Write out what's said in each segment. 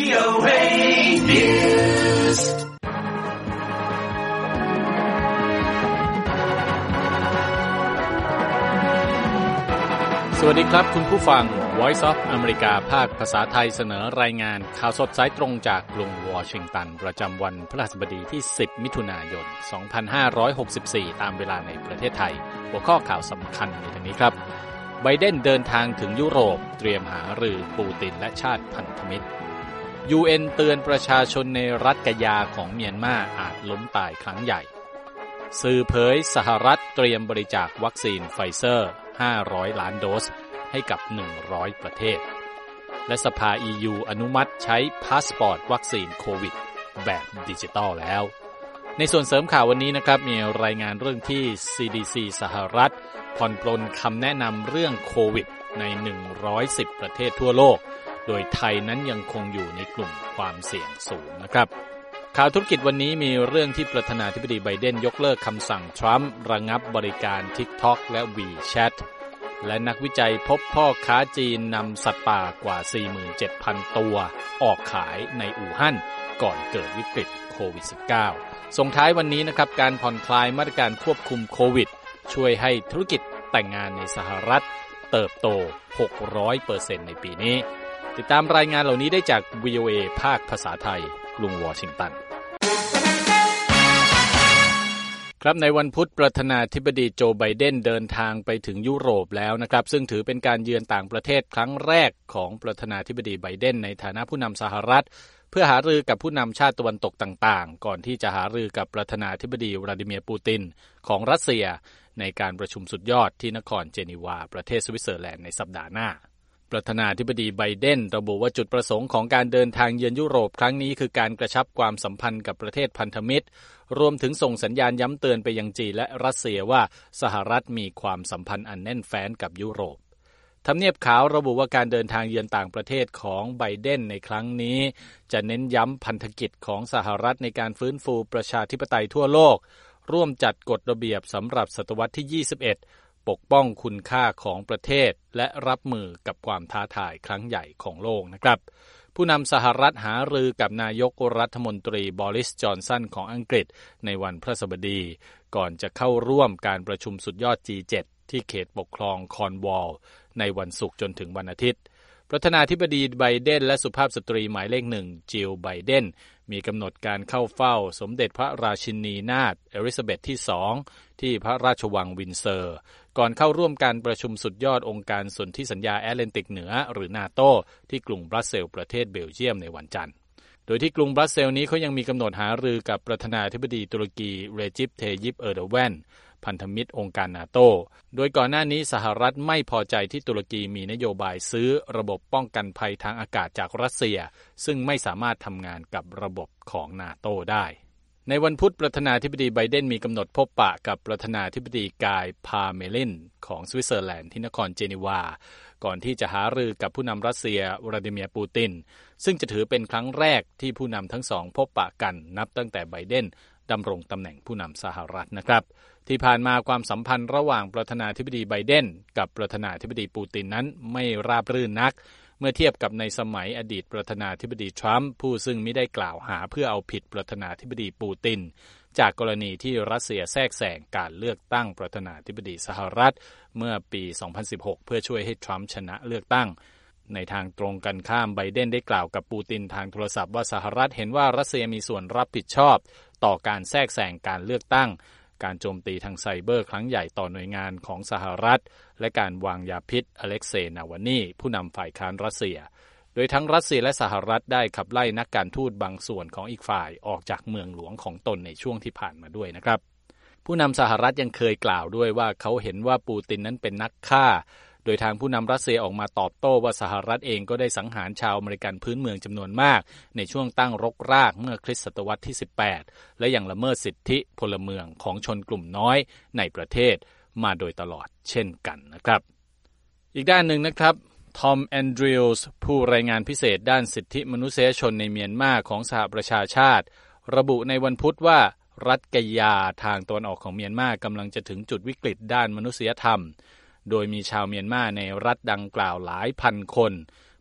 VOA News สวัสดีครับคุณผู้ฟัง Voice of America ภาคภาษาไทยเสนอรายงานข่าวสดสายตรงจากกรุงวอชิงตันประจำวันพฤหัสบดีที่10มิถุนายน2564ตามเวลาในประเทศไทยหัวข้อข่าวสำคัญในทางนี้ครับไบเดนเดินทางถึงยุโรปเตรียมหารือปูตินและชาติพันธมิตร UN เตือนประชาชนในรัฐกะยาของเมียนมาอาจล้มตายครั้งใหญ่สื่อเผยสหรัฐเตรียมบริจาควัคซีนไฟเซอร์500 ล้านโดสให้กับ100ประเทศและสภา EU อนุมัติใช้พาสปอร์ตวัคซีนโควิดแบบดิจิตอลแล้วในส่วนเสริมข่าววันนี้นะครับมีรายงานเรื่องที่ CDC สหรัฐผ่อนปลนคำแนะนำเรื่องโควิดใน110ประเทศทั่วโลกโดยไทยนั้นยังคงอยู่ในกลุ่มความเสี่ยงสูงนะครับข่าวธุรกิจวันนี้มีเรื่องที่ประธานาธิบดีไบเดนยกเลิกคำสั่งทรัมป์ระงับบริการ TikTok และ WeChat และนักวิจัยพบพ่อค้าจีนนำสัตว์ป่ากว่า 47,000 ตัวออกขายในอู่ฮั่นก่อนเกิดวิกฤตโควิด -19 ส่งท้ายวันนี้นะครับการผ่อนคลายมาตรการควบคุมโควิดช่วยให้ธุรกิจแต่งงานในสหรัฐเติบโต 600% ในปีนี้ติดตามรายงานเหล่านี้ได้จาก VOA ภาคภาษาไทยกรุงวอชิงตันครับในวันพุธประธานาธิบดีโจไบเดนเดินทางไปถึงยุโรปแล้วนะครับซึ่งถือเป็นการเยือนต่างประเทศครั้งแรกของประธานาธิบดีไบเดนในฐานะผู้นำสหรัฐเพื่อหารือกับผู้นำชาติตะวันตกต่างๆก่อนที่จะหารือกับประธานาธิบดีวลาดิเมียร์ปูตินของรัสเซียในการประชุมสุดยอดที่นครเจนีวาประเทศสวิตเซอร์แลนด์ในสัปดาห์หน้าประธานาธิบดีไบเดนระบุว่าจุดประสงค์ของการเดินทางเยือนยุโรปครั้งนี้คือการกระชับความสัมพันธ์กับประเทศพันธมิตรรวมถึงส่งสัญญาณย้ำเตือนไปยังจีนและรัสเซียว่าสหรัฐมีความสัมพันธ์อันแน่นแฟ้นกับยุโรปทำเนียบขาวระบุว่าการเดินทางเยือนต่างประเทศของไบเดนในครั้งนี้จะเน้นย้ำพันธกิจของสหรัฐในการฟื้นฟูประชาธิปไตยทั่วโลกร่วมจัดกฎระเบียบสำหรับศตวรรษที่21ปกป้องคุณค่าของประเทศและรับมือกับความท้าทายครั้งใหญ่ของโลกนะครับผู้นำสหรัฐหารือกับนายกรัฐมนตรีบอริส จอนสันของอังกฤษในวันพฤหัสบดีก่อนจะเข้าร่วมการประชุมสุดยอด G7 ที่เขตปกครองคอร์นวอลล์ในวันศุกร์จนถึงวันอาทิตย์ประธานาธิบดีไบเดนและสุภาพสตรีหมายเลข1จิลไบเดนมีกำหนดการเข้าเฝ้าสมเด็จพระราชินีนาถเอลิซาเบธที่2ที่พระราชวังวินเซอร์ก่อนเข้าร่วมการประชุมสุดยอดองค์การสนธิสัญญาแอตแลนติกเหนือหรือนาโตที่กรุงบรัสเซลส์ประเทศเบลเยียมในวันจันทร์โดยที่กรุงบรัสเซลส์นี้เขายังมีกำหนดหารือกับประธานาธิบดีตุรกีเรจิป เทยิป เออร์โดแวนพันธมิตรองค์การนาโตโดยก่อนหน้านี้สหรัฐไม่พอใจที่ตุรกีมีนโยบายซื้อระบบป้องกันภัยทางอากาศจากรัสเซียซึ่งไม่สามารถทำงานกับระบบของนาโตได้ในวันพุธประธานาธิบดีไบเดนมีกำหนดพบปะกับประธานาธิบดีกายพาเมลินของสวิตเซอร์แลนด์ที่นครเจนีวาก่อนที่จะหารือกับผู้นำรัสเซียวลาดิเมียร์ปูตินซึ่งจะถือเป็นครั้งแรกที่ผู้นำทั้งสองพบปะกันนับตั้งแต่ไบเดนดำรงตำแหน่งผู้นำสหรัฐนะครับที่ผ่านมาความสัมพันธ์ระหว่างประธานาธิบดีไบเดนกับประธานาธิบดีปูตินนั้นไม่ราบรื่นนักเมื่อเทียบกับในสมัยอดีตประธานาธิบดีทรัมป์ผู้ซึ่งไม่ได้กล่าวหาเพื่อเอาผิดประธานาธิบดีปูตินจากกรณีที่รัสเซียแทรกแซงการเลือกตั้งประธานาธิบดีสหรัฐเมื่อปี 2016 เพื่อช่วยให้ทรัมป์ชนะเลือกตั้งในทางตรงกันข้ามไบเดนได้กล่าวกับปูตินทางโทรศัพท์ว่าสหรัฐเห็นว่ารัสเซียมีส่วนรับผิดชอบต่อการแทรกแซงการเลือกตั้งการโจมตีทางไซเบอร์ครั้งใหญ่ต่อหน่วยงานของสหรัฐและการวางยาพิษอเล็กเซย์ นาวานีผู้นำฝ่ายค้านรัสเซียโดยทั้งรัสเซียและสหรัฐได้ขับไล่นักการทูตบางส่วนของอีกฝ่ายออกจากเมืองหลวงของตนในช่วงที่ผ่านมาด้วยนะครับผู้นำสหรัฐยังเคยกล่าวด้วยว่าเขาเห็นว่าปูตินนั้นเป็นนักฆ่าโดยทางผู้นำรัสเซียออกมาตอบโต้ว่าสหรัฐเองก็ได้สังหารชาวอเมริกันพื้นเมืองจำนวนมากในช่วงตั้งรกรากเมื่อคริสตศตวรรษที่18และยังละเมิดสิทธิพลเมืองของชนกลุ่มน้อยในประเทศมาโดยตลอดเช่นกันนะครับอีกด้านหนึ่งนะครับทอมแอนดริวส์ผู้รายงานพิเศษด้านสิทธิมนุษยชนในเมียนมาของสหประชาชาติระบุในวันพุธว่ารัฐกะยาทางตะวันออกของเมียนมากำลังจะถึงจุดวิกฤตด้านมนุษยธรรมโดยมีชาวเมียนมาในรัฐดังกล่าวหลายพันคน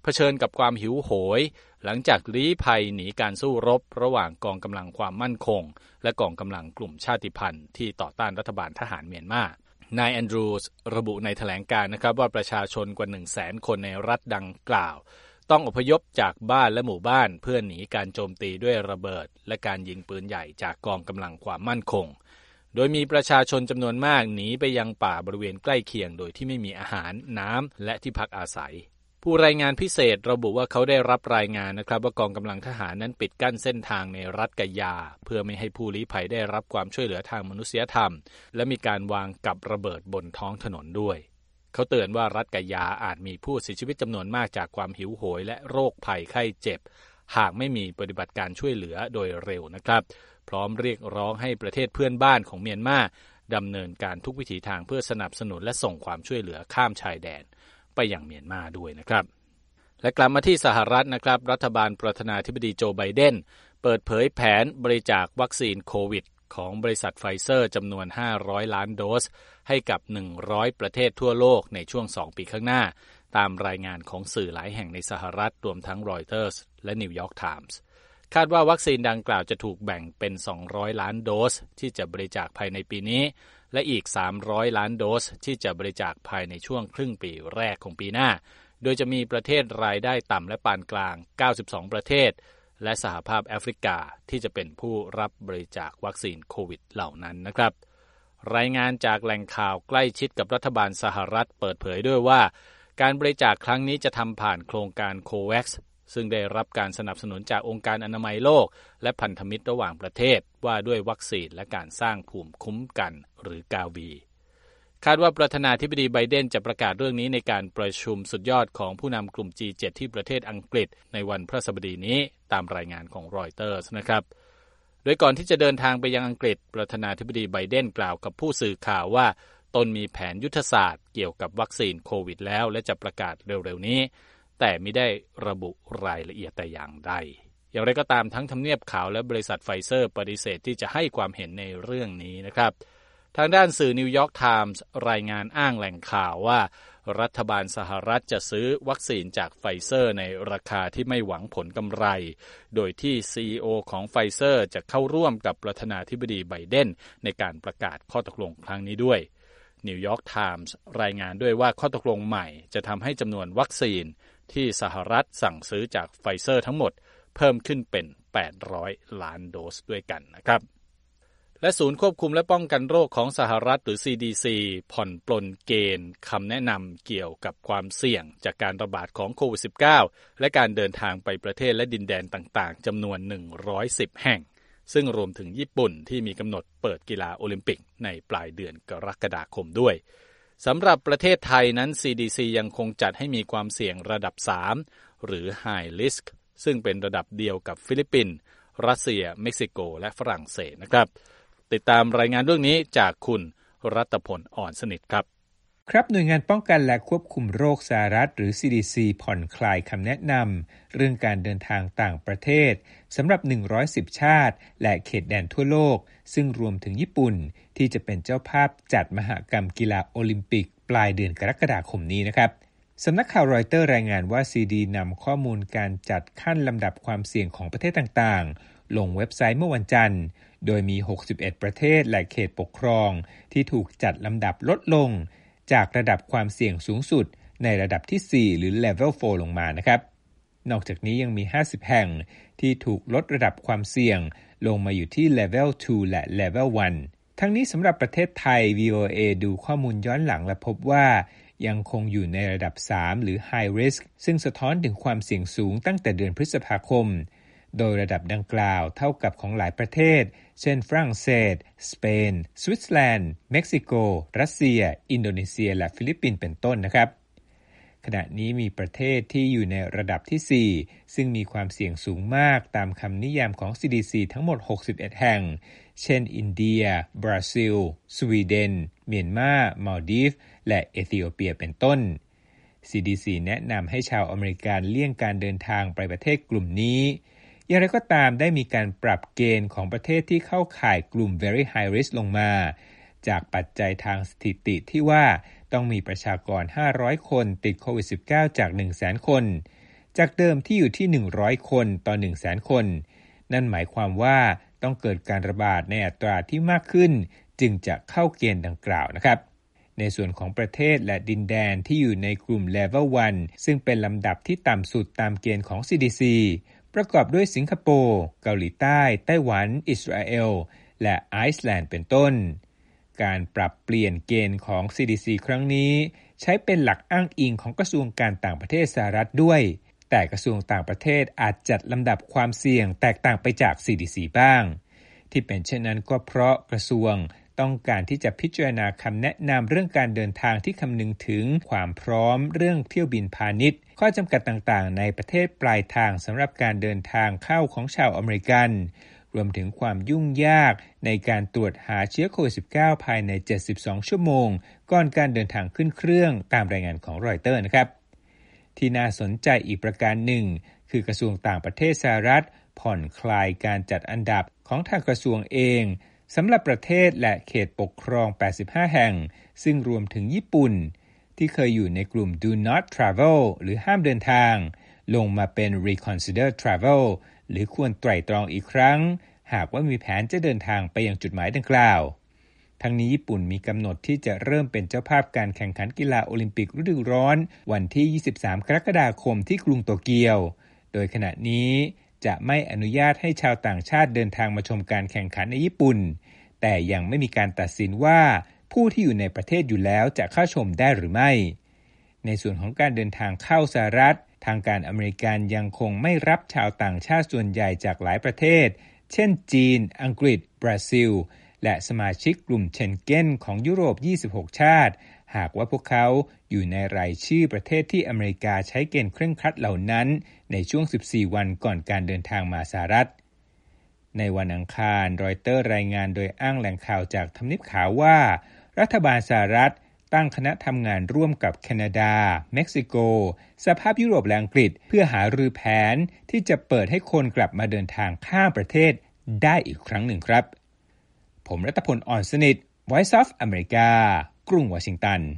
เผชิญกับความหิวโหยหลังจากลี้ภัยหนีการสู้รบระหว่างกองกำลังความมั่นคงและกองกำลังกลุ่มชาติพันธุ์ที่ต่อต้านรัฐบาลทหารเมียนมานายแอนดรูสระบุในแถลงการณ์นะครับว่าประชาชนกว่า 100,000 คนในรัฐดังกล่าวต้องอพยพจากบ้านและหมู่บ้านเพื่อหนีการโจมตีด้วยระเบิดและการยิงปืนใหญ่จากกองกำลังความมั่นคงโดยมีประชาชนจำนวนมากหนีไปยังป่าบริเวณใกล้เคียงโดยที่ไม่มีอาหารน้ำและที่พักอาศัยผู้รายงานพิเศษระบุว่าเขาได้รับรายงานนะครับว่ากองกำลังทหารนั้นปิดกั้นเส้นทางในรัฐกะยาเพื่อไม่ให้ผู้ลี้ภัยได้รับความช่วยเหลือทางมนุษยธรรมและมีการวางกับระเบิดบนท้องถนนด้วยเขาเตือนว่ารัฐกะยาอาจมีผู้เสียชีวิตจำนวนมากจากความหิวโหยและโรคภัยไข้เจ็บหากไม่มีปฏิบัติการช่วยเหลือโดยเร็วนะครับพร้อมเรียกร้องให้ประเทศเพื่อนบ้านของเมียนมาดำเนินการทุกวิถีทางเพื่อสนับสนุนและส่งความช่วยเหลือข้ามชายแดนไปยังเมียนมาด้วยนะครับและกลับมาที่สหรัฐนะครับรัฐบาลประธานาธิบดีโจไบเดนเปิดเผยแผนบริจาควัคซีนโควิดของบริษัทไฟเซอร์จำนวน500 ล้านโดสให้กับ100ประเทศทั่วโลกในช่วง2ปีข้างหน้าตามรายงานของสื่อหลายแห่งในสหรัฐรวมทั้งรอยเตอร์สและนิวยอร์กไทมส์คาดว่าวัคซีนดังกล่าวจะถูกแบ่งเป็น200ล้านโดสที่จะบริจาคภายในปีนี้และอีก300ล้านโดสที่จะบริจาคภายในช่วงครึ่งปีแรกของปีหน้าโดยจะมีประเทศรายได้ต่ำและปานกลาง92ประเทศและสหภาพแอฟริกาที่จะเป็นผู้รับบริจาควัคซีนโควิดเหล่านั้นนะครับรายงานจากแหล่งข่าวใกล้ชิดกับรัฐบาลสหรัฐเปิดเผยด้วยว่าการบริจาคครั้งนี้จะทำผ่านโครงการโควัคซ์ซึ่งได้รับการสนับสนุนจากองค์การอนามัยโลกและพันธมิตรระหว่างประเทศว่าด้วยวัคซีนและการสร้างภูมิคุ้มกันหรือกาวีคาดว่าประธานาธิบดีไบเดนจะประกาศเรื่องนี้ในการประชุมสุดยอดของผู้นำกลุ่ม G7 ที่ประเทศอังกฤษในวันพฤหัสบดีนี้ตามรายงานของรอยเตอร์สนะครับโดยก่อนที่จะเดินทางไปยังอังกฤษประธานาธิบดีไบเดนกล่าวกับผู้สื่อข่าวว่าตนมีแผนยุทธศาสตร์เกี่ยวกับวัคซีนโควิดแล้วและจะประกาศเร็วๆนี้แต่ไม่ได้ระบุรายละเอียดแต่อย่างใดอย่างไรก็ตามทั้งทำเนียบขาวและบริษัทไฟเซอร์ปฏิเสธที่จะให้ความเห็นในเรื่องนี้นะครับทางด้านสื่อนิวยอร์กไทมส์รายงานอ้างแหล่งข่าวว่ารัฐบาลสหรัฐจะซื้อวัคซีนจากไฟเซอร์ในราคาที่ไม่หวังผลกำไรโดยที่ CEO ของไฟเซอร์จะเข้าร่วมกับประธานาธิบดีไบเดนในการประกาศข้อตกลงครั้งนี้ด้วยนิวยอร์กไทมส์รายงานด้วยว่าข้อตกลงใหม่จะทำให้จำนวนวัคซีนที่สหรัฐสั่งซื้อจากไฟเซอร์ทั้งหมดเพิ่มขึ้นเป็น800ล้านโดสด้วยกันนะครับและศูนย์ควบคุมและป้องกันโรคของสหรัฐหรือ CDC ผ่อนปลนเกณฑ์คำแนะนำเกี่ยวกับความเสี่ยงจากการระบาดของโควิด -19 และการเดินทางไปประเทศและดินแดนต่างๆจำนวน110แห่งซึ่งรวมถึงญี่ปุ่นที่มีกำหนดเปิดกีฬาโอลิมปิกในปลายเดือนกรกฎาคมด้วยสำหรับประเทศไทยนั้น CDC ยังคงจัดให้มีความเสี่ยงระดับ3หรือ High Risk ซึ่งเป็นระดับเดียวกับฟิลิปปินส์รัสเซียเม็กซิโกและฝรั่งเศสนะครับติดตามรายงานเรื่องนี้จากคุณรัตพลอ่อนสนิทครับครับหน่วยงานป้องกันและควบคุมโรคสหรัฐหรือ CDC ผ่อนคลายคำแนะนำเรื่องการเดินทางต่างประเทศสำหรับ110ชาติและเขตแดนทั่วโลกซึ่งรวมถึงญี่ปุ่นที่จะเป็นเจ้าภาพจัดมหกรรมกีฬาโอลิมปิกปลายเดือนกรกฎาคมนี้นะครับสำนักข่าวรอยเตอร์รายงานว่า CD นำข้อมูลการจัดขั้นลำดับความเสี่ยงของประเทศต่างๆลงเว็บไซต์เมื่อวันจันทร์โดยมี61ประเทศและเขตปกครองที่ถูกจัดลำดับลดลงจากระดับความเสี่ยงสูงสุดในระดับที่4หรือ Level 4 ลงมานะครับนอกจากนี้ยังมี50แห่งที่ถูกลดระดับความเสี่ยงลงมาอยู่ที่ Level 2 และ Level 1 ทั้งนี้สำหรับประเทศไทย VOA ดูข้อมูลย้อนหลังและพบว่ายังคงอยู่ในระดับ3หรือ High Risk ซึ่งสะท้อนถึงความเสี่ยงสูงตั้งแต่เดือนพฤษภาคมโดยระดับดังกล่าวเท่ากับของหลายประเทศเช่นฝรั่งเศสสเปนสวิตเซอร์แลนด์เม็กซิโกรัสเซียอินโดนีเซียและฟิลิปปินส์เป็นต้นนะครับขณะนี้มีประเทศที่อยู่ในระดับที่4ซึ่งมีความเสี่ยงสูงมากตามคำนิยามของ CDC ทั้งหมด61แห่งเช่นอินเดียบราซิลสวีเดนเมียนมามัลดีฟและเอธิโอเปียเป็นต้น CDC แนะนำให้ชาวอเมริกันเลี่ยงการเดินทางไปประเทศกลุ่มนี้อย่างไรก็ตามได้มีการปรับเกณฑ์ของประเทศที่เข้าข่ายกลุ่ม Very High Risk ลงมาจากปัจจัยทางสถิติที่ว่าต้องมีประชากร500คนติดโควิด -19 จาก 100,000 คนจากเดิมที่อยู่ที่100คนต่อ 100,000 คนนั่นหมายความว่าต้องเกิดการระบาดในอัตราที่มากขึ้นจึงจะเข้าเกณฑ์ดังกล่าวนะครับในส่วนของประเทศและดินแดนที่อยู่ในกลุ่ม Level 1 ซึ่งเป็นลำดับที่ต่ำสุดตามเกณฑ์ของ CDC ประกอบด้วยสิงคโปร์เกาหลีใต้ไต้หวันอิสราเอลและไอซ์แลนด์เป็นต้นการปรับเปลี่ยนเกณฑ์ของ CDC ครั้งนี้ใช้เป็นหลักอ้างอิงของกระทรวงการต่างประเทศสหรัฐด้วยแต่กระทรวงต่างประเทศอาจจัดลำดับความเสี่ยงแตกต่างไปจาก CDC บ้างที่เป็นเช่นนั้นก็เพราะกระทรวงต้องการที่จะพิจารณาคำแนะนำเรื่องการเดินทางที่คำนึงถึงความพร้อมเรื่องเที่ยวบินพาณิชย์ข้อจำกัดต่างๆในประเทศปลายทางสำหรับการเดินทางเข้าของชาวอเมริกันรวมถึงความยุ่งยากในการตรวจหาเชื้อโควิด -19 ภายใน72ชั่วโมงก่อนการเดินทางขึ้นเครื่องตามรายงานของรอยเตอร์นะครับที่น่าสนใจอีกประการหนึ่งคือกระทรวงต่างประเทศสหรัฐผ่อนคลายการจัดอันดับของทางกระทรวงเองสำหรับประเทศและเขตปกครอง85แห่งซึ่งรวมถึงญี่ปุ่นที่เคยอยู่ในกลุ่ม Do Not Travel หรือห้ามเดินทางลงมาเป็น Reconsider Travel หรือควรไตร่ตรองอีกครั้งหากว่ามีแผนจะเดินทางไปยังจุดหมายดังกล่าวทั้งนี้ญี่ปุ่นมีกำหนดที่จะเริ่มเป็นเจ้าภาพการแข่งขันกีฬาโอลิมปิกฤดูร้อนวันที่23กรกฎาคมที่กรุงโตเกียวโดยขณะนี้จะไม่อนุญาตให้ชาวต่างชาติเดินทางมาชมการแข่งขันในญี่ปุ่นแต่ยังไม่มีการตัดสินว่าผู้ที่อยู่ในประเทศอยู่แล้วจะเข้าชมได้หรือไม่ในส่วนของการเดินทางเข้าสหรัฐทางการอเมริกันยังคงไม่รับชาวต่างชาติส่วนใหญ่จากหลายประเทศเช่นจีนอังกฤษบราซิลและสมาชิกกลุ่มเชนเก้นของยุโรป26ชาติหากว่าพวกเขาอยู่ในรายชื่อประเทศที่อเมริกาใช้เกณฑ์เคร่งครัดเหล่านั้นในช่วง14วันก่อนการเดินทางมาสหรัฐในวันอังคารรอยเตอร์รายงานโดยอ้างแหล่งข่าวจากทำเนียบขาวว่ารัฐบาลสหรัฐตั้งคณะทำงานร่วมกับแคนาดาเม็กซิโกสหภาพยุโรปและอังกฤษเพื่อหารือแผนที่จะเปิดให้คนกลับมาเดินทางข้ามประเทศได้อีกครั้งหนึ่งครับผมรัตพล อ่อนสนิท Voice of America กรุงวอชิงตัน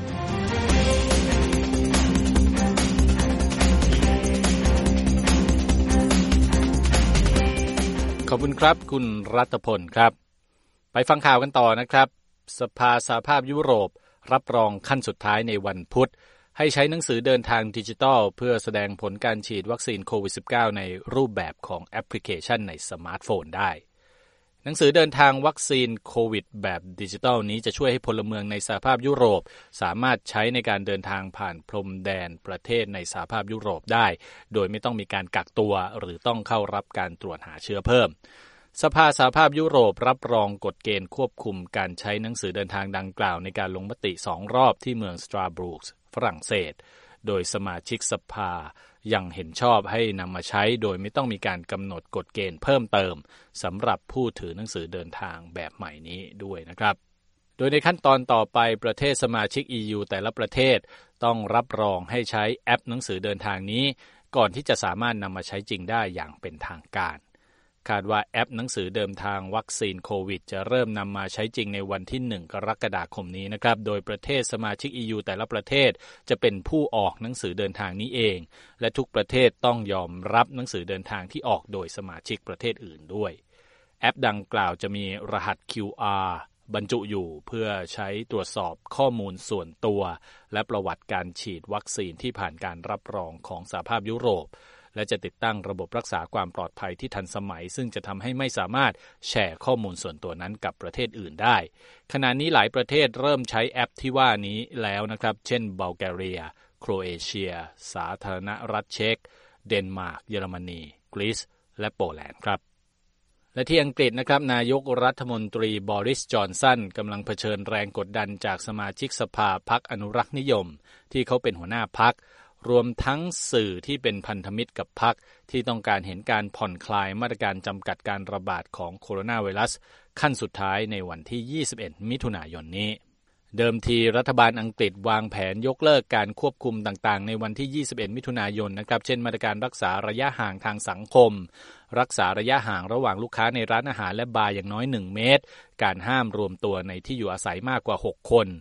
ขอบคุณครับคุณรัตพลครับไปฟังข่าวกันต่อนะครับสหภาพยุโรปรับรองขั้นสุดท้ายในวันพุธให้ใช้หนังสือเดินทางดิจิทัลเพื่อแสดงผลการฉีดวัคซีนโควิด -19 ในรูปแบบของแอปพลิเคชันในสมาร์ทโฟนได้หนังสือเดินทางวัคซีนโควิดแบบดิจิทัลนี้จะช่วยให้พลเมืองในสหภาพยุโรปสามารถใช้ในการเดินทางผ่านพรมแดนประเทศในสหภาพยุโรปได้โดยไม่ต้องมีการกักตัวหรือต้องเข้ารับการตรวจหาเชื้อเพิ่มสหภาพยุโรปรับรองกฎเกณฑ์ควบคุมการใช้หนังสือเดินทางดังกล่าวในการลงมติ2รอบที่เมืองสตราสบูร์กฝรั่งเศสโดยสมาชิกสภายังเห็นชอบให้นำมาใช้โดยไม่ต้องมีการกำหนดกฎเกณฑ์เพิ่มเติมสำหรับผู้ถือหนังสือเดินทางแบบใหม่นี้ด้วยนะครับโดยในขั้นตอนต่อไปประเทศสมาชิก EU แต่ละประเทศต้องรับรองให้ใช้แอปหนังสือเดินทางนี้ก่อนที่จะสามารถนำมาใช้จริงได้อย่างเป็นทางการคาดว่าแอปหนังสือเดินทางวัคซีนโควิดจะเริ่มนำมาใช้จริงในวันที่1กรกฎาคมนี้นะครับโดยประเทศสมาชิก EU แต่ละประเทศจะเป็นผู้ออกหนังสือเดินทางนี้เองและทุกประเทศต้องยอมรับหนังสือเดินทางที่ออกโดยสมาชิกประเทศอื่นด้วยแอปดังกล่าวจะมีรหัส QR บรรจุอยู่เพื่อใช้ตรวจสอบข้อมูลส่วนตัวและประวัติการฉีดวัคซีนที่ผ่านการรับรองของสหภาพยุโรปและจะติดตั้งระบบรักษาความปลอดภัยที่ทันสมัยซึ่งจะทำให้ไม่สามารถแชร์ข้อมูลส่วนตัวนั้นกับประเทศอื่นได้ขณะนี้หลายประเทศเริ่มใช้แอปที่ว่านี้แล้วนะครับเช่นบัลแกเรียโครเอเชียสาธารณรัฐเช็กเดนมาร์กเยอรมนีกรีซและโปแลนด์ครับและที่อังกฤษนะครับนายกรัฐมนตรีบอริสจอนสันกำลังเผชิญแรงกดดันจากสมาชิกสภาพรรคอนุรักษ์นิยมที่เขาเป็นหัวหน้าพรรครวมทั้งสื่อที่เป็นพันธมิตรกับพรรคที่ต้องการเห็นการผ่อนคลายมาตรการจำกัดการระบาดของโคโรนาไวรัสขั้นสุดท้ายในวันที่21มิถุนายนนี้เดิมทีรัฐบาลอังกฤษวางแผนยกเลิกการควบคุมต่างๆในวันที่21มิถุนายนนะครับเช่นมาตรการรักษาระยะห่างทางสังคมรักษาระยะห่างระหว่างลูกค้าในร้านอาหารและบาร์อย่างน้อย1เมตรการห้ามรวมตัวในที่อยู่อาศัยมากกว่า6คน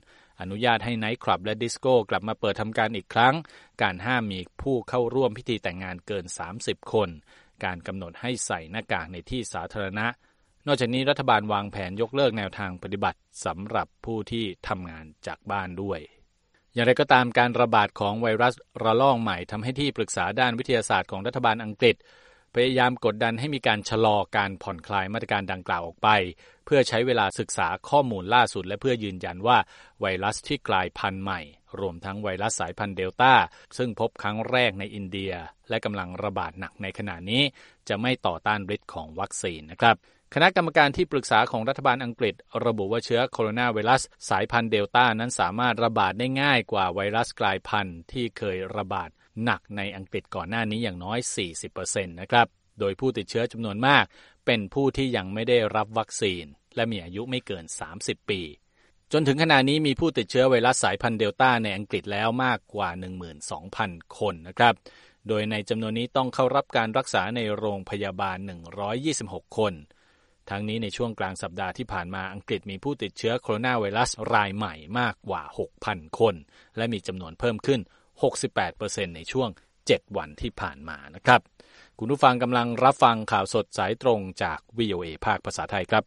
อนุญาตให้ไนท์คลับและดิสโก้กลับมาเปิดทำการอีกครั้งการห้ามมีผู้เข้าร่วมพิธีแต่งงานเกิน30คนการกำหนดให้ใส่หน้ากากในที่สาธารณะนอกจากนี้รัฐบาลวางแผนยกเลิกแนวทางปฏิบัติสำหรับผู้ที่ทำงานจากบ้านด้วยอย่างไรก็ตามการระบาดของไวรัสระลอกใหม่ทำให้ที่ปรึกษาด้านวิทยาศาสตร์ของรัฐบาลอังกฤษพยายามกดดันให้มีการชะลอการผ่อนคลายมาตรการดังกล่าวออกไปเพื่อใช้เวลาศึกษาข้อมูลล่าสุดและเพื่อยืนยันว่าไวรัสที่กลายพันธุ์ใหม่รวมทั้งไวรัสสายพันธุ์เดลต้าซึ่งพบครั้งแรกในอินเดียและกำลังระบาดหนักในขณะนี้จะไม่ต่อต้านฤทธิ์ของวัคซีนนะครับคณะกรรมการที่ปรึกษาของรัฐบาลอังกฤษระบุว่าเชื้อโคโรนาไวรัสสายพันธุ์เดลต้านั้นสามารถระบาดได้ง่ายกว่าไวรัสกลายพันธุ์ที่เคยระบาดหนักในอังกฤษก่อนหน้านี้อย่างน้อย 40% นะครับโดยผู้ติดเชื้อจำนวนมากเป็นผู้ที่ยังไม่ได้รับวัคซีนและมีอายุไม่เกิน30ปีจนถึงขณะนี้มีผู้ติดเชื้อไวรัสสายพันธุ์เดลต้าในอังกฤษแล้วมากกว่า 12,000 คนนะครับโดยในจำนวนนี้ต้องเข้ารับการรักษาในโรงพยาบาล126คนทั้งนี้ในช่วงกลางสัปดาห์ที่ผ่านมาอังกฤษมีผู้ติดเชื้อโคโรนาไวรัสรายใหม่มากกว่า 6,000 คนและมีจำนวนเพิ่มขึ้น 68% ในช่วง7วันที่ผ่านมานะครับคุณผู้ฟังกำลังรับฟังข่าวสดสายตรงจาก VOA ภาคภาษาไทยครับ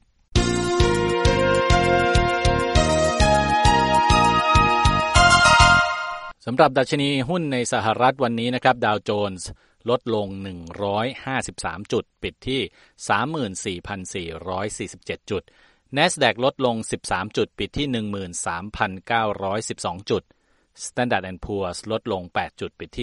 สำหรับดัชนีหุ้นในสหรัฐวันนี้นะครับดาวโจนส์ลดลง153จุดปิดที่ 34,447 จุด NASDAQ ลดลง13จุดปิดที่ 13,912 จุด Standard & Poor's ลดลง8จุดปิดที่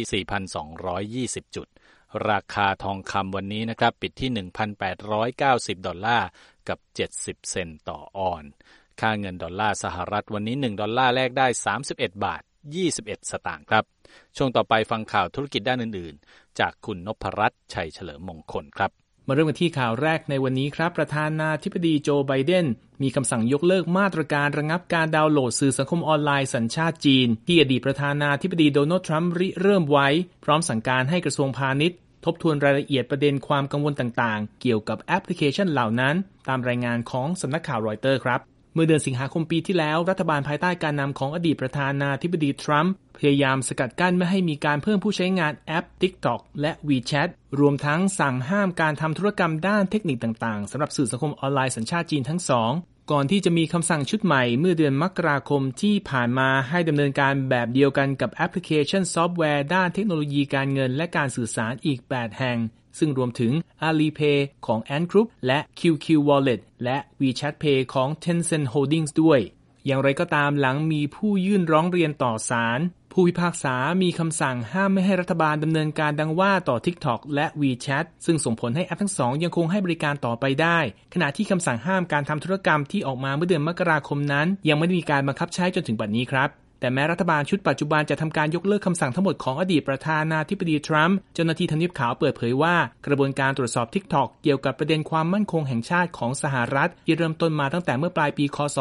4,220 จุดราคาทองคำวันนี้นะครับปิดที่ 1,890 ดอลลาร์กับ70เซนต์ต่อออนซ์ค่าเงินดอลลาร์สหรัฐวันนี้1ดอลลาร์แลกได้31บาท21สตางค์ครับช่วงต่อไปฟังข่าวธุรกิจด้านอื่นๆจากคุณนพรัตน์ชัยเฉลิมมงคลครับมาเริ่มกันที่ข่าวแรกในวันนี้ครับประธานาธิบดีโจไบเดนมีคำสั่งยกเลิกมาตรการระงับการดาวน์โหลดสื่อสังคมออนไลน์สัญชาติจีนที่อดีตประธานาธิบดีโดนัลด์ทรัมป์ริเริ่มไว้พร้อมสั่งการให้กระทรวงพาณิชย์ทบทวนรายละเอียดประเด็นความกังวลต่างๆเกี่ยวกับแอปพลิเคชันเหล่านั้นตามรายงานของสำนักข่าวรอยเตอร์ครับเมื่อเดือนสิงหาคมปีที่แล้วรัฐบาลภายใต้การนำของอดีตประธานาธิบดีทรัมป์พยายามสกัดกั้นไม่ให้มีการเพิ่มผู้ใช้งานแอป TikTok และ WeChat รวมทั้งสั่งห้ามการทำธุรกรรมด้านเทคนิคต่างๆสำหรับสื่อสังคมออนไลน์สัญชาติจีนทั้งสองก่อนที่จะมีคำสั่งชุดใหม่เมื่อเดือนมกราคมที่ผ่านมาให้ดำเนินการแบบเดียวกันกับแอปพลิเคชันซอฟต์แวร์ด้านเทคโนโลยีการเงินและการสื่อสารอีก8แห่งซึ่งรวมถึง Alipay ของ Ant Group และ QQ Wallet และ WeChat Pay ของ Tencent Holdings ด้วยอย่างไรก็ตามหลังมีผู้ยื่นร้องเรียนต่อศาลผู้พิพากษามีคำสั่งห้ามไม่ให้รัฐบาลดำเนินการดังว่าต่อ TikTok และ WeChat ซึ่งส่งผลให้แอปทั้งสองยังคงให้บริการต่อไปได้ขณะที่คำสั่งห้ามการทำธุรกรรมที่ออกมาเมื่อเดือนมกราคมนั้นยังไม่ได้มีการบังคับใช้จนถึงบัดนี้ครับแต่แม้รัฐบาลชุดปัจจุบันจะทำการยกเลิกคำสั่งทั้งหมดของอดีตประธานาธิบดีทรัมป์เจ้าหน้าที่ทำเนียบขาวเปิดเผยว่ากระบวนการตรวจสอบ TikTok เกี่ยวกับประเด็นความมั่นคงแห่งชาติของสหรัฐที่เริ่มต้นมาตั้งแต่เมื่อปลายปีค.ศ.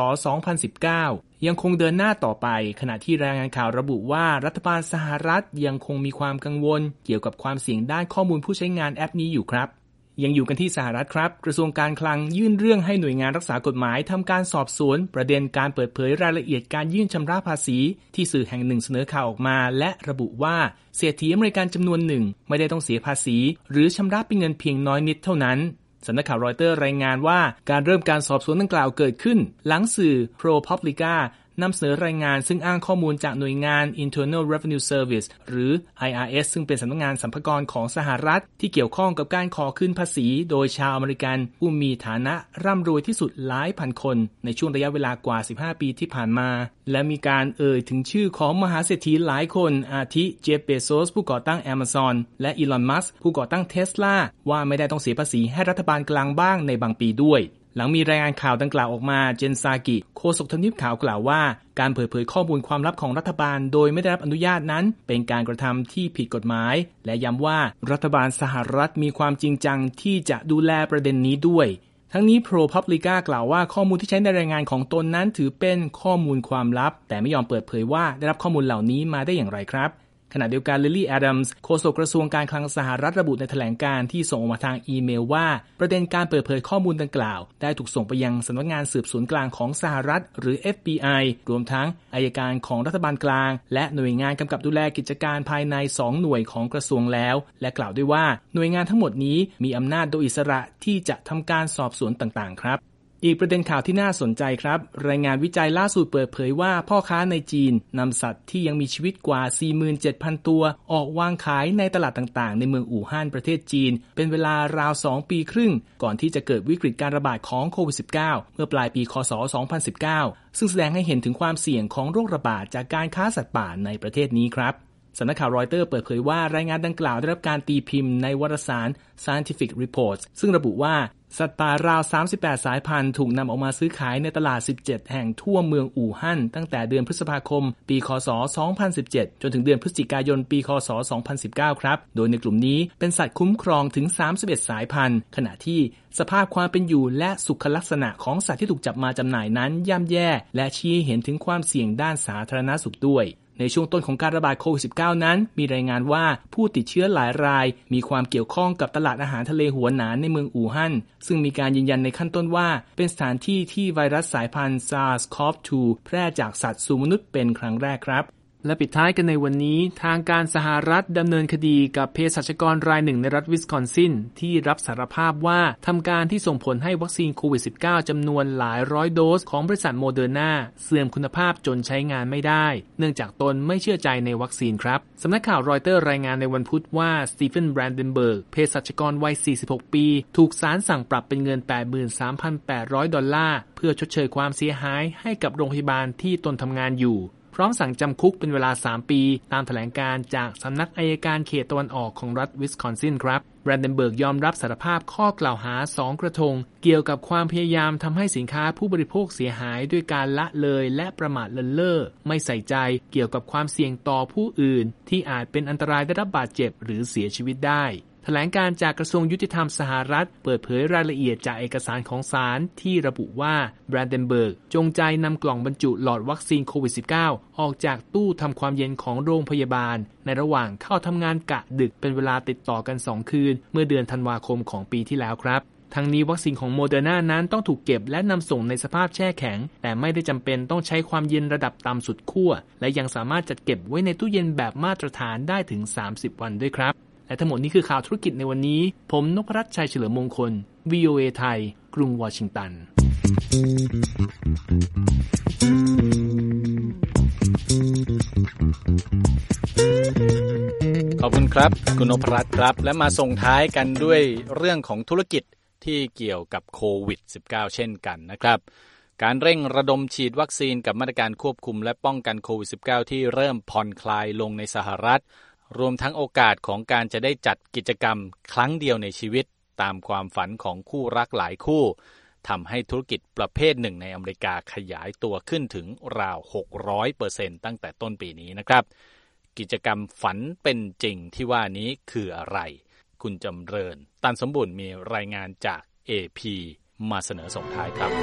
2019ยังคงเดินหน้าต่อไปขณะที่รายงานข่าวระบุว่ารัฐบาลสหรัฐยังคงมีความกังวลเกี่ยวกับความเสี่ยงด้านข้อมูลผู้ใช้งานแอปนี้อยู่ครับยังอยู่กันที่สหรัฐครับกระทรวงการคลังยื่นเรื่องให้หน่วยงานรักษากฎหมายทำการสอบสวนประเด็นการเปิดเผยรายละเอียดการยื่นชำระภาษีที่สื่อแห่งหนึ่งเสนอข่าวออกมาและระบุว่าเศรษฐีอเมริกันจำนวนหนึ่งไม่ได้ต้องเสียภาษีหรือชำระเป็นเงินเพียงน้อยนิดเท่านั้นสำนักข่าวรอยเตอร์รายงานว่าการเริ่มการสอบสวนดังกล่าวเกิดขึ้นหลังสื่อ ProPublicaนำเสนอรายงานซึ่งอ้างข้อมูลจากหน่วยงาน Internal Revenue Service หรือ IRS ซึ่งเป็นสำนักงานสรรพากรของสหรัฐที่เกี่ยวข้องกับการขอคืนภาษีโดยชาวอเมริกันผู้มีฐานะร่ำรวยที่สุดหลายพันคนในช่วงระยะเวลากว่า15ปีที่ผ่านมาและมีการถึงชื่อของมหาเศรษฐีหลายคนอาทิเจฟ เบโซสผู้ก่อตั้ง Amazon และอีลอน มัสก์ผู้ก่อตั้ง Tesla ว่าไม่ได้ต้องเสียภาษีให้รัฐบาลกลางบ้างในบางปีด้วยหลังมีรายงานข่าวดังกล่าวออกมาเจนซากิโฆษกทำเนียบขาวกล่าวว่าการเผยเผยข้อมูลความลับของรัฐบาลโดยไม่ได้รับอนุญาตนั้นเป็นการกระทำที่ผิดกฎหมายและย้ำว่ารัฐบาลสหรัฐมีความจริงจังที่จะดูแลประเด็นนี้ด้วยทั้งนี้ ProPublica กล่าวว่าข้อมูลที่ใช้ในรายงานของตนนั้นถือเป็นข้อมูลความลับแต่ไม่ยอมเปิดเผยว่าได้รับข้อมูลเหล่านี้มาได้อย่างไรครับขณะเดียวกันลิลลี่แอดัมส์โฆษกกระทรวงการคลังสหรัฐระบุในแถลงการณ์ที่ส่งออกมาทางอีเมลว่าประเด็นการเปิดเผยข้อมูลดังกล่าวได้ถูกส่งไปยังสำนักงานสืบสวนกลางของสหรัฐหรือ FBI รวมทั้งอัยการของรัฐบาลกลางและหน่วยงานกำกับดูแลกิจการภายใน2หน่วยของกระทรวงแล้วและกล่าวด้วยว่าหน่วยงานทั้งหมดนี้มีอำนาจโดยอิสระที่จะทำการสอบสวนต่างๆครับอีกประเด็นข่าวที่น่าสนใจครับรายงานวิจัยล่าสุดเปิดเผยว่าพ่อค้าในจีนนำสัตว์ที่ยังมีชีวิตกว่า 47,000 ตัวออกวางขายในตลาดต่างๆในเมืองอู่ฮั่นประเทศจีนเป็นเวลาราว2ปีครึ่งก่อนที่จะเกิดวิกฤตการระบาดของโควิด -19 เมื่อปลายปีคศ 2019 ซึ่งแสดงให้เห็นถึงความเสี่ยงของโรคระบาดจากการค้าสัตว์ป่าในประเทศนี้ครับสำนักข่าวรอยเตอร์เปิดเผยว่ารายงานดังกล่าวได้รับการตีพิมพ์ในวารสาร Scientific Reports ซึ่งระบุว่าสัตว์ป่าราว38สายพันธุ์ถูกนำออกมาซื้อขายในตลาด17แห่งทั่วเมืองอู่ฮั่นตั้งแต่เดือนพฤษภาคมปีคศ 2017 จนถึงเดือนพฤศจิกายนปีคศ 2019 ครับโดยในกลุ่มนี้เป็นสัตว์คุ้มครองถึง31สายพันธุ์ขณะที่สภาพความเป็นอยู่และสุขลักษณะของสัตว์ที่ถูกจับมาจำหน่ายนั้นย่ำแย่และชี้เห็นถึงความเสี่ยงด้านสาธารณสุขด้วยในช่วงต้นของการระบาดโควิด -19 นั้นมีรายงานว่าผู้ติดเชื้อหลายรายมีความเกี่ยวข้องกับตลาดอาหารทะเลหัวหนานในเมืองอู่ฮั่นซึ่งมีการยืนยันในขั้นต้นว่าเป็นสถานที่ที่ไวรัสสายพันธุ์ SARS-CoV-2 แพร่จากสัตว์สู่มนุษย์เป็นครั้งแรกครับและปิดท้ายกันในวันนี้ทางการสหรัฐดำเนินคดีกับเภสัชกรรายหนึ่งในรัฐวิสคอนซินที่รับสารภาพว่าทำการที่ส่งผลให้วัคซีนโควิด -19 จำนวนหลายร้อยโดสของบริษัทโมเดอร์นาเสื่อมคุณภาพจนใช้งานไม่ได้เนื่องจากตนไม่เชื่อใจในวัคซีนครับสำนักข่าวรอยเตอร์รายงานในวันพุธว่าสตีเฟน แบรนเดนเบิร์กเภสัชกรวัย46ปีถูกศาลสั่งปรับเป็นเงิน 83,800 ดอลลาร์เพื่อชดเชยความเสียหายให้กับโรงพยาบาลที่ตนทำงานอยู่พร้อมสั่งจำคุกเป็นเวลา3ปีตามแถลงการจากสำนักอัยการเขตตะวันออกของรัฐวิสคอนซินครับแบรนเดนเบิร์กยอมรับสารภาพข้อกล่าวหา2กระทงเกี่ยวกับความพยายามทำให้สินค้าผู้บริโภคเสียหายด้วยการละเลยและประมาทเลินเล่อไม่ใส่ใจเกี่ยวกับความเสี่ยงต่อผู้อื่นที่อาจเป็นอันตรายได้รับบาดเจ็บหรือเสียชีวิตได้แถลงการจากกระทรวงยุติธรรมสหรัฐเปิดเผยรายละเอียดจากเอกสารของศาลที่ระบุว่าแบรนเดนเบิร์กจงใจนำกล่องบรรจุหลอดวัคซีนโควิด -19 ออกจากตู้ทำความเย็นของโรงพยาบาลในระหว่างเข้าทำงานกะดึกเป็นเวลาติดต่อกัน2คืนเมื่อเดือนธันวาคมของปีที่แล้วครับทั้งนี้วัคซีนของโมเดอร์นานั้นต้องถูกเก็บและนำส่งในสภาพแช่แข็งแต่ไม่ได้จำเป็นต้องใช้ความเย็นระดับต่ำสุดขั้วและยังสามารถจัดเก็บไว้ในตู้เย็นแบบมาตรฐานได้ถึง30วันด้วยครับและทั้งหมดนี้คือข่าวธุรกิจในวันนี้ผมนพรัตน์ชัยเฉลิมมงคล VOA ไทยกรุงวอชิงตันขอบคุณครับคุณนพรัตน์ครับและมาส่งท้ายกันด้วยเรื่องของธุรกิจที่เกี่ยวกับโควิด -19 เช่นกันนะครับการเร่งระดมฉีดวัคซีนกับมาตรการควบคุมและป้องกันโควิด -19 ที่เริ่มผ่อนคลายลงในสหรัฐรวมทั้งโอกาสของการจะได้จัดกิจกรรมครั้งเดียวในชีวิตตามความฝันของคู่รักหลายคู่ทำให้ธุรกิจประเภทหนึ่งในอเมริกาขยายตัวขึ้นถึงราว 600% ตั้งแต่ต้นปีนี้นะครับกิจกรรมฝันเป็นจริงที่ว่านี้คืออะไรคุณจำเริญตันสมบูรณ์มีรายงานจาก AP มาเสนอส่งท้ายครับ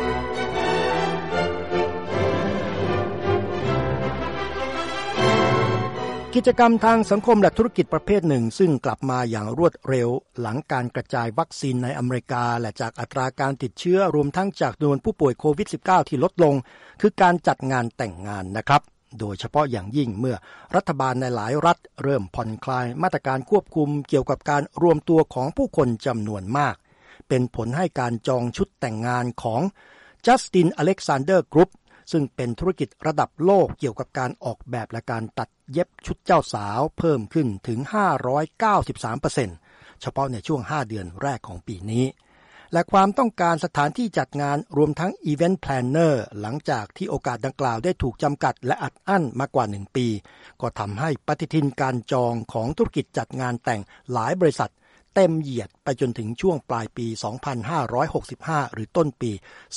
กิจกรรมทางสังคมและธุรกิจประเภทหนึ่งซึ่งกลับมาอย่างรวดเร็วหลังการกระจายวัคซีนในอเมริกาและจากอัตราการติดเชื้อรวมทั้งจากจำนวนผู้ป่วยโควิด -19 ที่ลดลงคือการจัดงานแต่งงานนะครับโดยเฉพาะอย่างยิ่งเมื่อรัฐบาลในหลายรัฐเริ่มผ่อนคลายมาตรการควบคุมเกี่ยวกับการรวมตัวของผู้คนจำนวนมากเป็นผลให้การจองชุดแต่งงานของ Justin Alexander Group ซึ่งเป็นธุรกิจระดับโลกเกี่ยวกับการออกแบบและการตัดเย็บชุดเจ้าสาวเพิ่มขึ้นถึง 593% เฉพาะในช่วง5เดือนแรกของปีนี้และความต้องการสถานที่จัดงานรวมทั้ง Event Planner หลังจากที่โอกาสดังกล่าวได้ถูกจำกัดและอัดอั้นมากว่า1ปีก็ทำให้ปฏิทินการจองของธุรกิจจัดงานแต่งหลายบริษัทเต็มเหยียดไปจนถึงช่วงปลายปี 2565 หรือต้นปี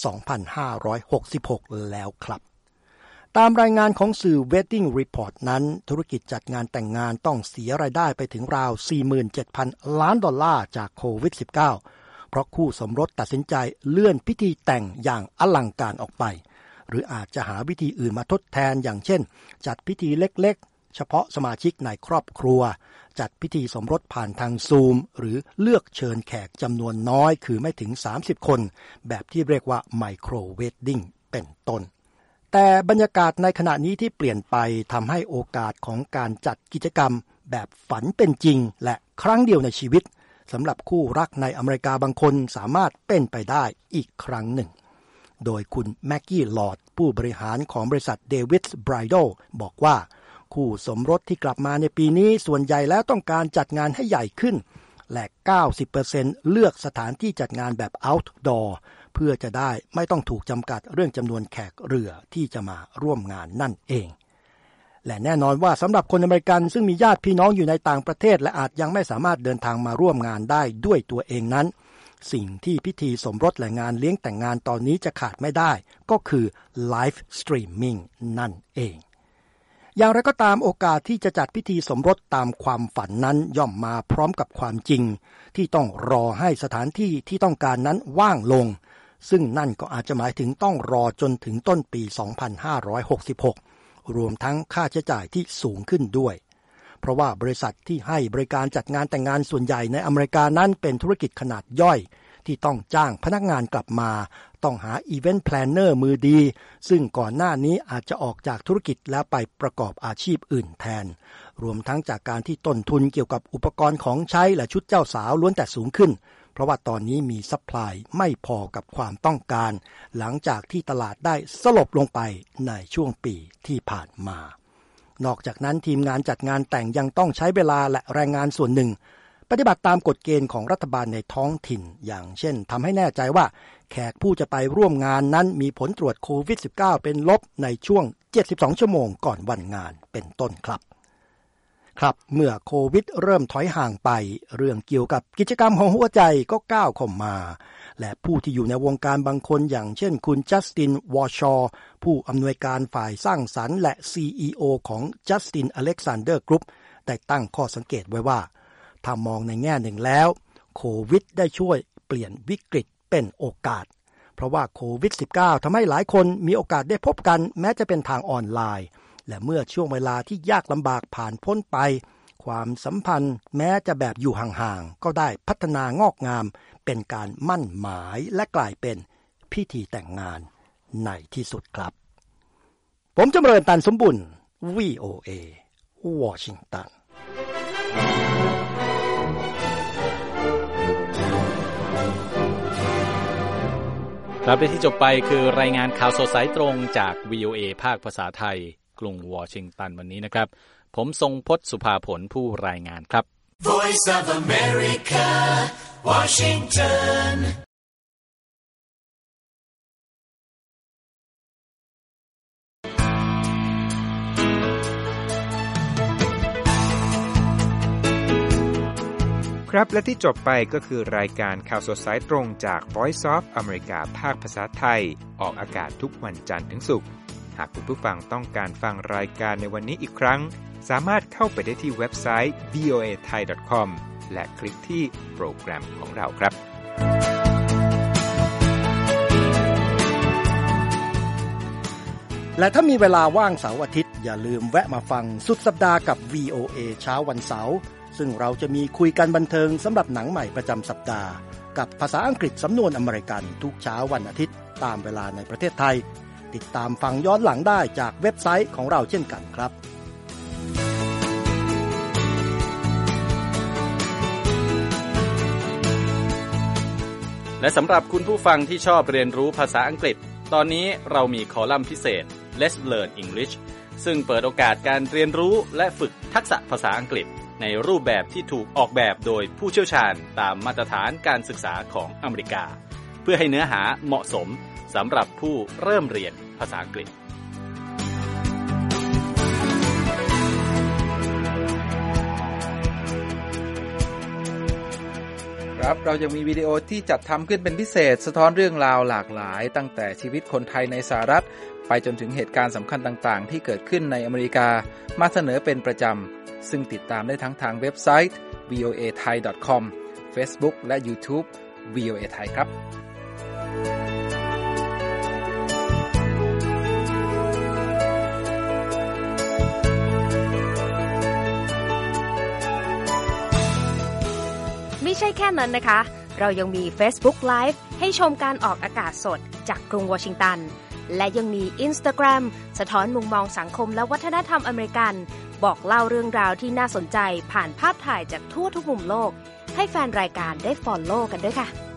2566 แล้วครับตามรายงานของสื่อ Wedding Report นั้นธุรกิจจัดงานแต่งงานต้องเสียรายได้ไปถึงราว 47,000 ล้านดอลลาร์จากโควิด -19 เพราะคู่สมรสตัดสินใจเลื่อนพิธีแต่งอย่างอลังการออกไปหรืออาจจะหาวิธีอื่นมาทดแทนอย่างเช่นจัดพิธีเล็กเฉพาะสมาชิกในครอบครัวจัดพิธีสมรสผ่านทางซูมหรือเลือกเชิญแขกจำนวนน้อยคือไม่ถึง30คนแบบที่เรียกว่าไมโครเวดดิ้งเป็นต้นแต่บรรยากาศในขณะนี้ที่เปลี่ยนไปทำให้โอกาสของการจัดกิจกรรมแบบฝันเป็นจริงและครั้งเดียวในชีวิตสำหรับคู่รักในอเมริกาบางคนสามารถเป็นไปได้อีกครั้งหนึ่งโดยคุณแม็กกี้ลอร์ดผู้บริหารของบริษัทเดวิดส์ไบรดัลบอกว่าคู่สมรสที่กลับมาในปีนี้ส่วนใหญ่แล้วต้องการจัดงานให้ใหญ่ขึ้นและ 90% เลือกสถานที่จัดงานแบบ outdoor เพื่อจะได้ไม่ต้องถูกจำกัดเรื่องจำนวนแขกเรือที่จะมาร่วมงานนั่นเองและแน่นอนว่าสำหรับคนอเมริกันซึ่งมีญาติพี่น้องอยู่ในต่างประเทศและอาจยังไม่สามารถเดินทางมาร่วมงานได้ด้วยตัวเองนั้นสิ่งที่พิธีสมรสและงานเลี้ยงแต่งงานตอนนี้จะขาดไม่ได้ก็คือไลฟ์สตรีมมิ่งนั่นเองอย่างไรก็ตามโอกาสที่จะจัดพิธีสมรสตามความฝันนั้นย่อมมาพร้อมกับความจริงที่ต้องรอให้สถานที่ที่ต้องการนั้นว่างลงซึ่งนั่นก็อาจจะหมายถึงต้องรอจนถึงต้นปี 2566 รวมทั้งค่าใช้จ่ายที่สูงขึ้นด้วยเพราะว่าบริษัทที่ให้บริการจัดงานแต่งงานส่วนใหญ่ในอเมริกานั้นเป็นธุรกิจขนาดย่อยที่ต้องจ้างพนักงานกลับมาต้องหาอีเวนต์แพลนเนอร์มือดีซึ่งก่อนหน้านี้อาจจะออกจากธุรกิจแล้วไปประกอบอาชีพอื่นแทนรวมทั้งจากการที่ต้นทุนเกี่ยวกับอุปกรณ์ของใช้และชุดเจ้าสาวล้วนแต่สูงขึ้นเพราะว่าตอนนี้มีซัพพลายไม่พอกับความต้องการหลังจากที่ตลาดได้สลบลงไปในช่วงปีที่ผ่านมานอกจากนั้นทีมงานจัดงานแต่งยังต้องใช้เวลาและแรงงานส่วนหนึ่งปฏิบัติตามกฎเกณฑ์ของรัฐบาลในท้องถิ่นอย่างเช่นทำให้แน่ใจว่าแขกผู้จะไปร่วมงานนั้นมีผลตรวจโควิด -19 เป็นลบในช่วง72ชั่วโมงก่อนวันงานเป็นต้นครับเมื่อโควิดเริ่มถอยห่างไปเรื่องเกี่ยวกับกิจกรรมของหัวใจก็ก้าวเข้ามาและผู้ที่อยู่ในวงการบางคนอย่างเช่นคุณจัสตินวอร์ชอว์ผู้อำนวยการฝ่ายสร้างสรรค์และ CEO ของ Justin Alexander Group ได้ตั้งข้อสังเกตไว้ว่าถ้ามองในแง่หนึ่งแล้วโควิดได้ช่วยเปลี่ยนวิกฤตเป็นโอกาสเพราะว่าโควิด -19 ทำให้หลายคนมีโอกาสได้พบกันแม้จะเป็นทางออนไลน์และเมื่อช่วงเวลาที่ยากลำบากผ่านพ้นไปความสัมพันธ์แม้จะแบบอยู่ห่างๆก็ได้พัฒนางอกงามเป็นการมั่นหมายและกลายเป็นพิธีแต่งงานในที่สุดครับผมจำเริญตันสมบุญ VOA วอชิงตันครับและที่จบไปคือรายงานข่าวสดสายตรงจาก VOA ภาคภาษาไทยกรุงวอชิงตันวันนี้นะครับผมทรงพจน์สุภาผลผู้รายงานครับ Voice of America, Washington ครับและที่จบไปก็คือรายการข่าวสดสายตรงจาก Voice of America ภาคภาษาไทยออกอากาศทุกวันจันทร์ถึงศุกร์หากคุณผู้ฟังต้องการฟังรายการในวันนี้อีกครั้งสามารถเข้าไปได้ที่เว็บไซต์ voathai.com และคลิกที่โปรแกรมของเราครับและถ้ามีเวลาว่างเสาร์อาทิตย์อย่าลืมแวะมาฟังสุดสัปดาห์กับ VOA เช้าวันเสาร์ซึ่งเราจะมีคุยกันบันเทิงสำหรับหนังใหม่ประจำสัปดาห์กับภาษาอังกฤษสำนวนอเมริกันทุกเช้าวันอาทิตย์ตามเวลาในประเทศไทยติดตามฟังย้อนหลังได้จากเว็บไซต์ของเราเช่นกันครับและสำหรับคุณผู้ฟังที่ชอบเรียนรู้ภาษาอังกฤษตอนนี้เรามีคอลัมน์พิเศษ Let's Learn English ซึ่งเปิดโอกาสการเรียนรู้และฝึกทักษะภาษาอังกฤษในรูปแบบที่ถูกออกแบบโดยผู้เชี่ยวชาญตามมาตรฐานการศึกษาของอเมริกาเพื่อให้เนื้อหาเหมาะสมสำหรับผู้เริ่มเรียนภาษาอังกฤษครับเรายังมีวิดีโอที่จัดทำขึ้นเป็นพิเศษสะท้อนเรื่องราวหลากหลายตั้งแต่ชีวิตคนไทยในสหรัฐไปจนถึงเหตุการณ์สำคัญต่างๆที่เกิดขึ้นในอเมริกามาเสนอเป็นประจำซึ่งติดตามได้ทั้งทางเว็บไซต์ voathai.com Facebook และ YouTube VOA Thai ครับใช่แค่นั้นนะคะเรายังมี Facebook Live ให้ชมการออกอากาศสดจากกรุงวอชิงตันและยังมี Instagram สะท้อนมุมมองสังคมและวัฒนธรรมอเมริกันบอกเล่าเรื่องราวที่น่าสนใจผ่านภาพถ่ายจากทั่วทุกมุมโลกให้แฟนรายการได้ follow กันด้วยค่ะ